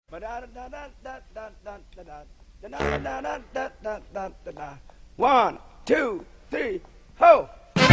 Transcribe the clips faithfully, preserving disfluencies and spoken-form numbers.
One, two, three, ho!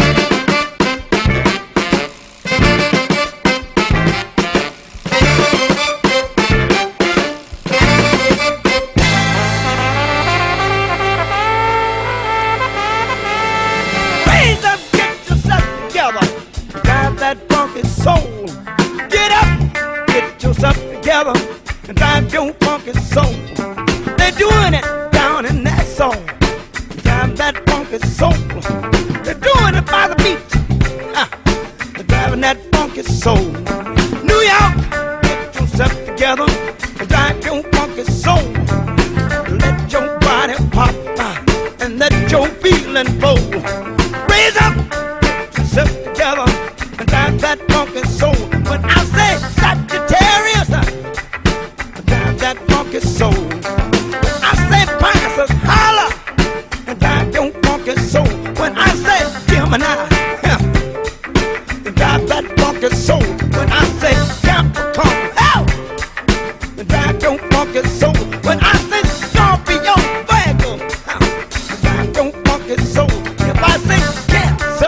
Raise up, get yourself together, drive that funky soul. Get up, get yourself together, and drive your funky soul. They're doing it down in that soul. Drive that funky soul. They're doing it by the beach. Ah, they're driving that funky soul. New York, get yourself together and drive your funky soul. Let your body pop ah, and let your feeling flow. Raise up, get yourself together and drive that funky soul. When I say Sagittarius, ah, drive that funky soul. When I say Pisces, holla and drive your funky soul. When I say Gemini, yeah, drive that funky soul. When I say Capricorn, hell, drive your funky soul. When I say Scorpio, Virgo, drive your funky soul. If I say Cancer,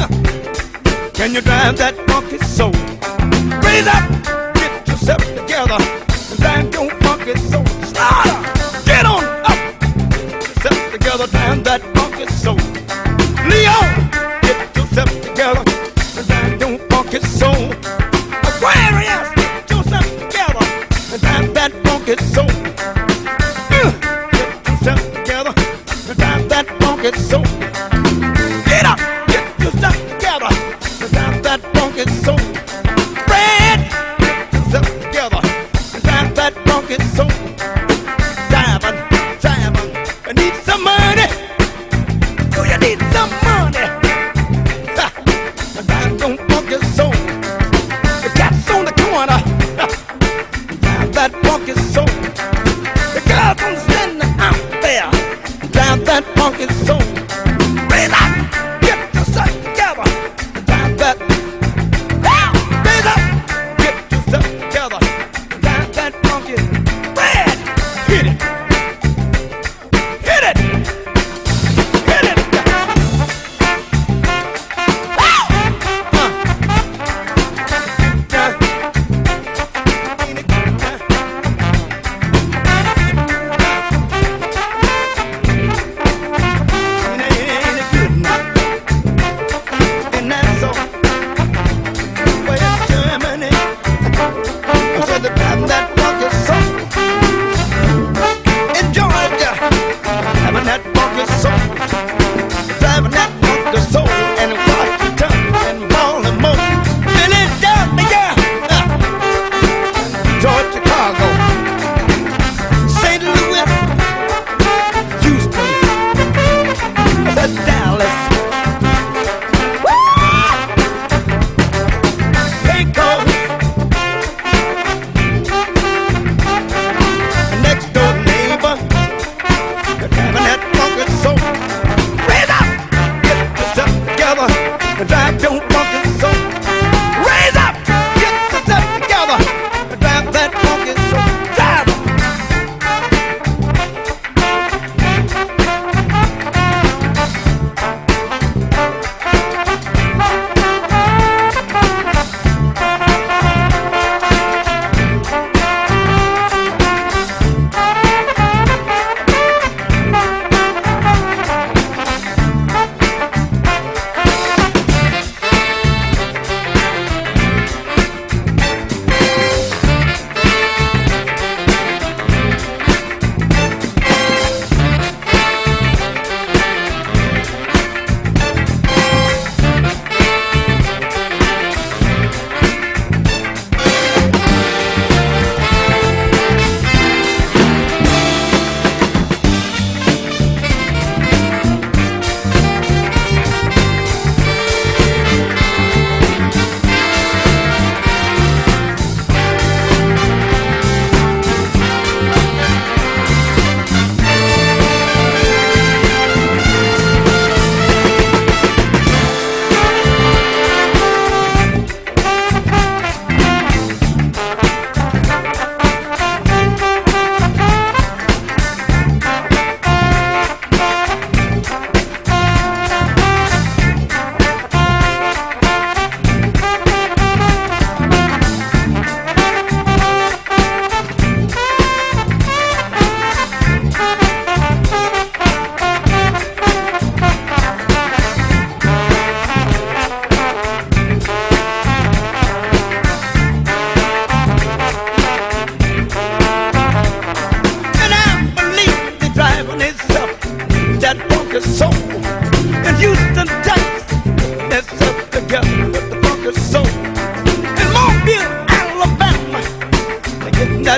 can you drive that funky soul? Raise up, get yourself together, and drive your funky soul. Slaughter, get on up, get yourself together, drive that funky soul. Leo, get yourself together, and drive your funky soul. Aquarius, get yourself together, and drive that funky soul. Uh, get yourself together, and drive that funky soul. Get up, get yourself together, and drive that funky soul. Fred, get yourself together, and drive that funky soul. Diamond, diamond, I need some money. Do you need some money? Ha, and drive your funky soul. The cat's on the corner, ha, drive that funky soul. The girls on standing out there, drive that funky soul. Raise up, get yourself together, drive that. Ah, raise up, get yourself together, drive that funky. Red, hit it, hit it, hit it. Ah, uh. Yeah.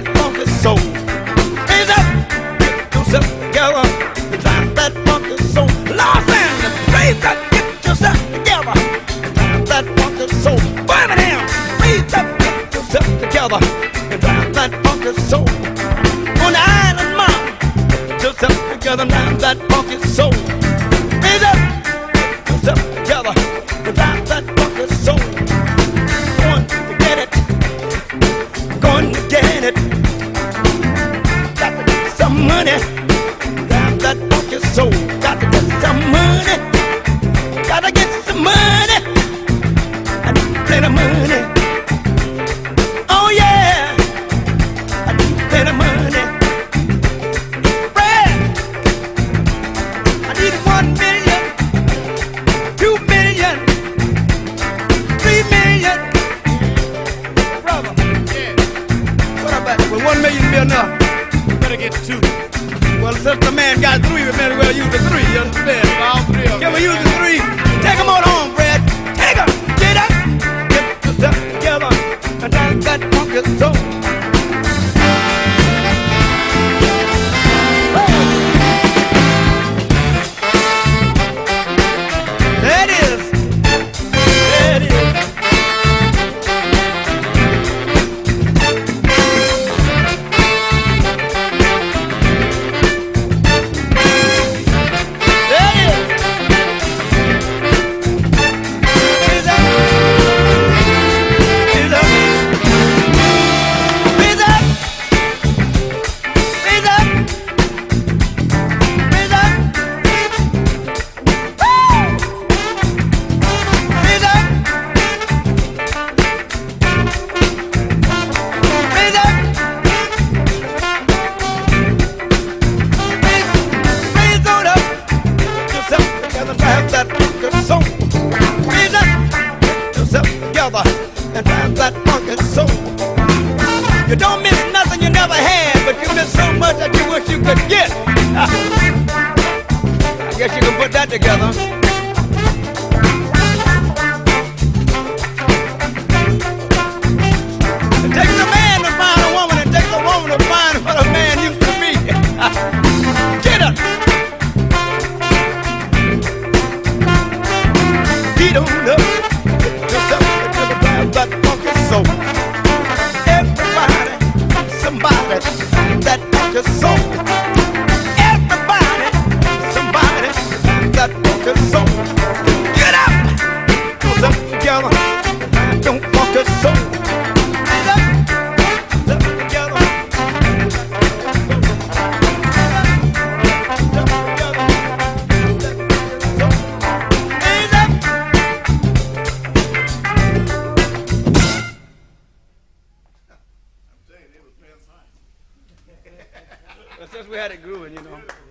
funky soul. Raise up, get yourself together, and drive that funky soul. Los Angeles, raise up, get yourself together, and drive that funky soul. Birmingham, raise up, get yourself together, and drive that funky soul. On the island, mom, get yourself together, and drive that funky soul. Raise up, get yourself together, and drive that funky soul. Going to get it, going to get it. Got to get some money, drive that funky soul. Got to get some money, got to get some money. I need plenty of money. Oh yeah, I need plenty of money. Brad, I need one million, two million, three million. Brother, Yeah, what about it? Will one million be enough? we better get two. Well, since the man got three, we may as well use the three, you understand? All three of Can them. we use the three? Take them on home, Brad. Take them. Get up. Get yourself together. And drive that funky soul. There it is. There it is. There it is. Raise up. Raise up. Raise up. Raise up. Raise up. Woo! Raise up. Raise up. Raise, raise on up. Yourself together, drive that funky soul. Raise up. Yourself together and drive that funky soul. You don't miss nothing you never had, but you miss so much that you wish you could get. I guess you can put that together. It takes a man to find a woman, it takes a woman to find what a man used to be. Get up. Get on up. Get yourself together, drive that funky soul. Everybody, somebody, that funky soul. Everybody, somebody, that funky soul. Get up. Get yourself together, drive your funky soul. Get up. Get yourself together. Raise up. Well, since we had it grooving, you know.